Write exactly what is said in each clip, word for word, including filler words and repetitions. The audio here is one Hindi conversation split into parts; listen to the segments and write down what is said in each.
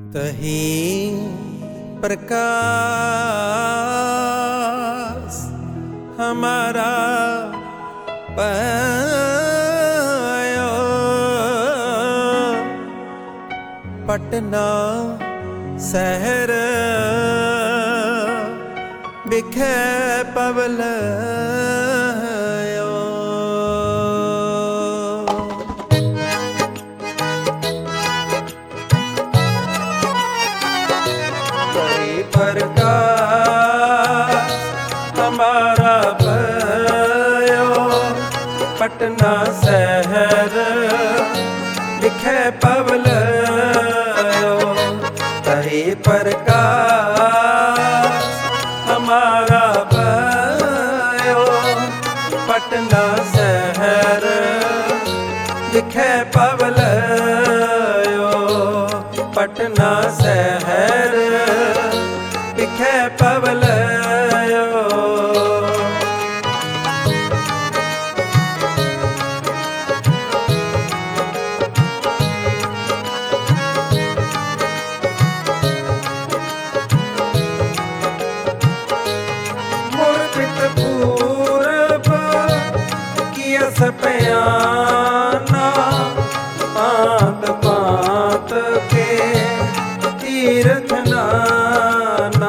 तही प्रकाश हमारा पायो, पटना शहर बिखे पवल प्रकाश हमारा भयो, पटना शहर लिखे पवल तही प्रकाश हमारा भयो, पटना शहर लिखे पवल पटना शहर लिखे पवल मुर्पित पूरब किया सपयाना, पात पात के तीर्थ नाना,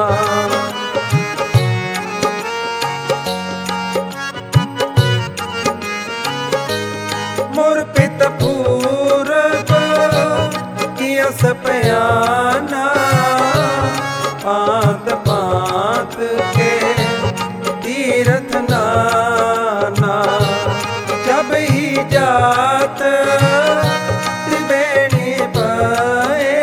मुर्पित पूरब किया सपयाना, पात पात के तीर्थ नाना, जब ही जात त्रिवेणी पाए,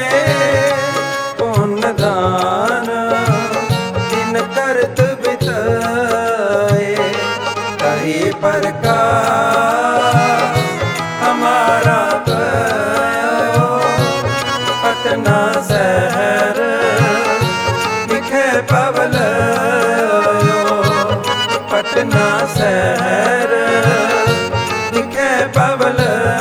पुण्य दान दिन करत बिताए, तही प्रकाश हमारा भयो, पटना शहर लिखे पवल पटना शहर लिखे पवल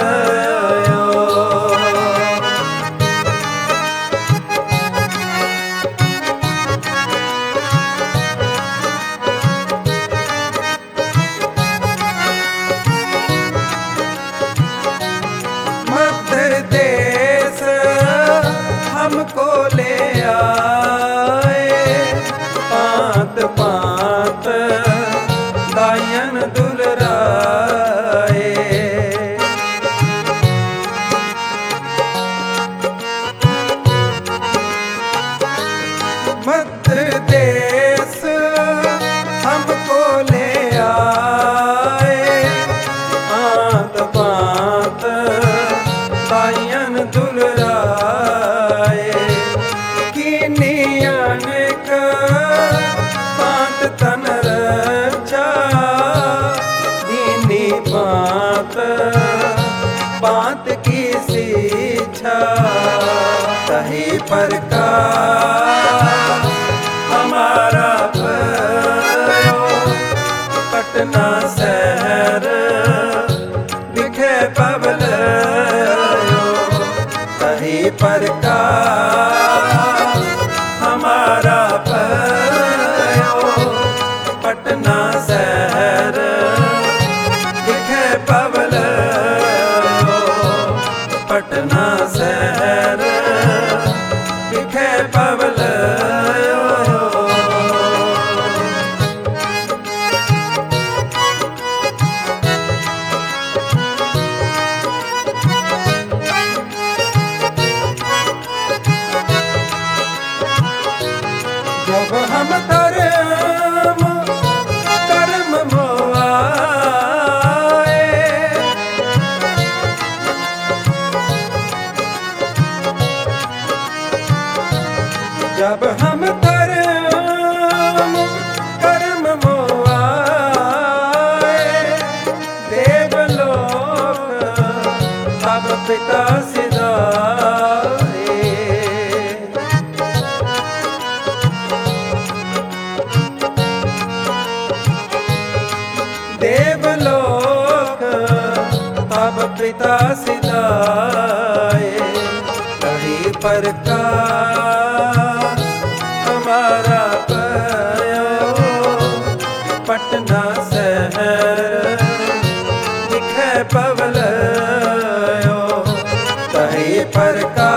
मध्य देश हमको ले आए, पात पात दायन दुलराए, मध्य देश हमको ले आए, पात पात दायन दुलराए, किनियन का पात तन रचा, दीनी पात पात की शिक्षा, तही प्रकाश हमारा भयो, पटना शहर लिखे पवल तही प्रकाश हमारा भयो, पटना शहर लिखे पवल पटना शहर लिखे पवल जब हम कर्म कर्म मोआए, जब हम कर्म कर्म मोआए, देवलोक तब पिता सिधाए, देवलोक तब पिता सिधाए, प्रकाश हमारा पयो पटना शहर दिखे पवलयो तही प्रकाश